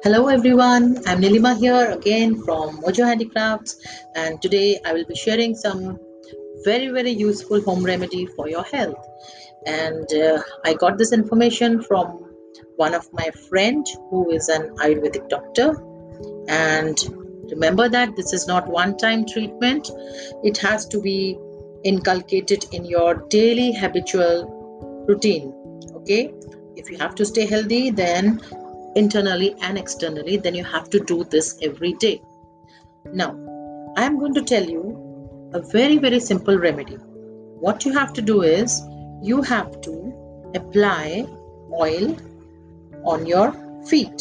Hello everyone, I'm Nilima here again from Mojo Handicrafts, and today I will be sharing some very useful home remedy for your health. And I got this information from one of my friend who is an Ayurvedic doctor. And remember that this is not one-time treatment; it has to be inculcated in your daily habitual routine. Okay, if you have to stay healthy, then internally and externally, then you have to do this every day. Now, I am going to tell you a very simple remedy. What you have to do is you have to apply oil on your feet.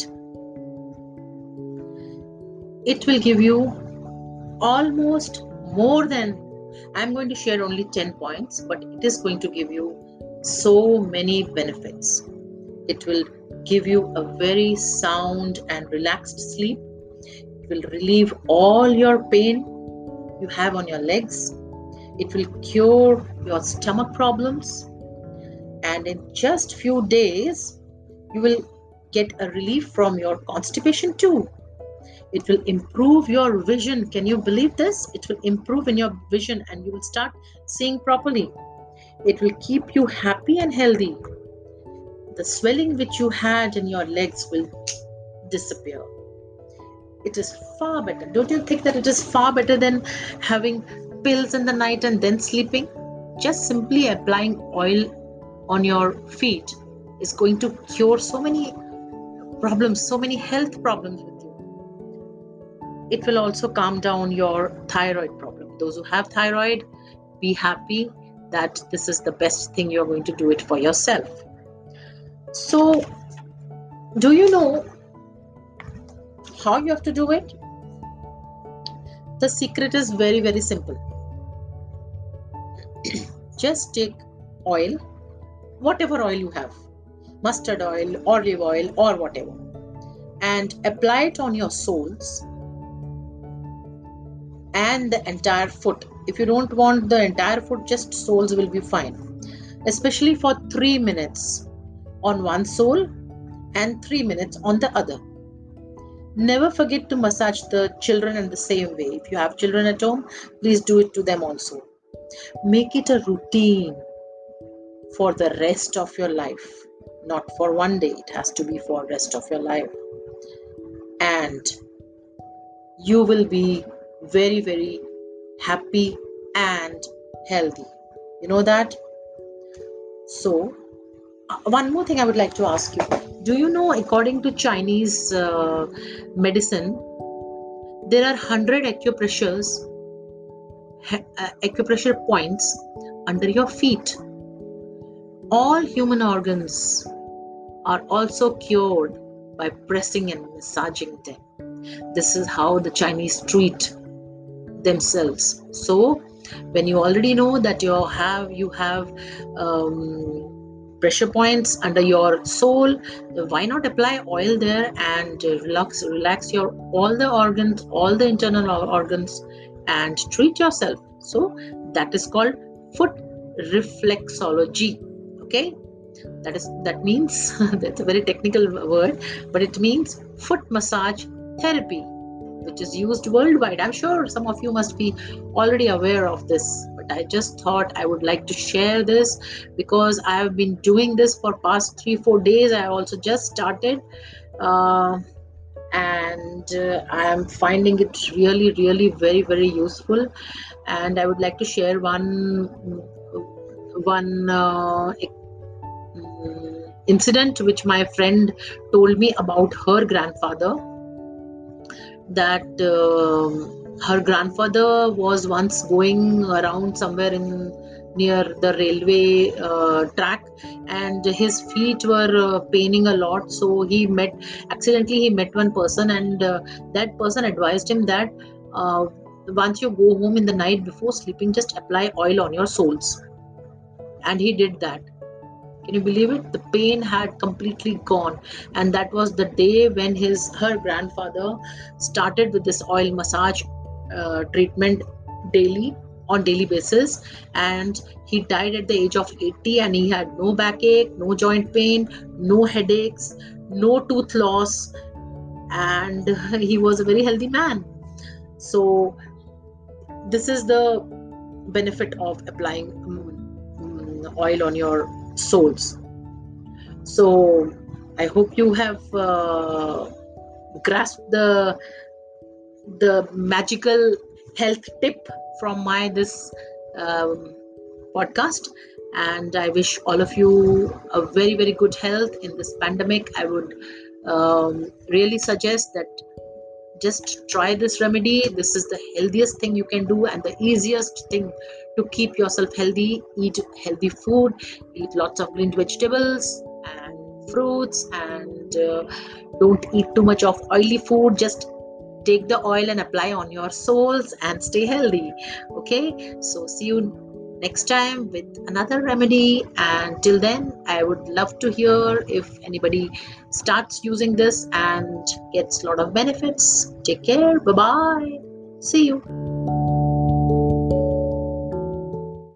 It will give you almost more than, I'm going to share only 10 points, but it is going to give you so many benefits. It will give you a very sound and relaxed sleep. It will relieve all your pain you have on your legs. It will cure your stomach problems. And in just few days, you will get a relief from your constipation too. It will improve your vision. Can you believe this? It will improve in your vision and you will start seeing properly. It will keep you happy and healthy. The swelling which you had in your legs will disappear. It is far better. Don't you think that it is far better than having pills in the night and then sleeping? Just simply applying oil on your feet is going to cure so many problems, so many health problems with you. It will also calm down your thyroid problem. Those who have thyroid, be happy that this is the best thing you're going to do it for yourself. So, do you know how you have to do it? The secret is very simple. Just take oil, whatever oil you have, mustard oil, olive oil, or whatever, and apply it on your soles and the entire foot. If you don't want the entire foot, just soles will be fine. Especially for 3 minutes on one sole and 3 minutes on the other. Never forget to massage the children in the same way. If you have children at home, please do it to them also. Make it a routine for the rest of your life. Not for one day, it has to be for rest of your life. And you will be very happy and healthy. You know that? So, one more thing I would like to ask you. Do you know, according to Chinese medicine, there are 100 acupressure points under your feet. All human organs are also cured by pressing and massaging them. This is how the Chinese treat themselves. So when you already know that you have pressure points under your sole, why not apply oil there and relax your all the organs, all the internal organs, and treat yourself. So that is called foot reflexology. Okay, that means that's a very technical word, but it means foot massage therapy, which is used worldwide. I'm sure some of you must be already aware of this, but I just thought I would like to share this because I have been doing this for past 3-4 days. I also just started, and I am finding it really very useful. And I would like to share one incident which my friend told me about her grandfather. That her grandfather was once going around somewhere in near the railway track, and his feet were paining a lot. So he accidentally met one person, and that person advised him that once you go home in the night before sleeping, just apply oil on your soles. And he did that. Can you believe it? The pain had completely gone, and that was the day when her grandfather started with this oil massage treatment on daily basis, and he died at the age of 80, and he had no backache, no joint pain, no headaches, no tooth loss, and he was a very healthy man. So this is the benefit of applying oil on your soles. So I hope you have grasped the magical health tip from my this podcast, and I wish all of you a very very good health in this pandemic. I would really suggest that just try this remedy. This is the healthiest thing you can do and the easiest thing to keep yourself healthy. Eat healthy food, eat lots of green vegetables and fruits, and don't eat too much of oily food. Just take the oil and apply on your soles and stay healthy. Okay, so see you next time with another remedy, and till then I would love to hear if anybody starts using this and gets a lot of benefits. Take care. Bye bye. See you.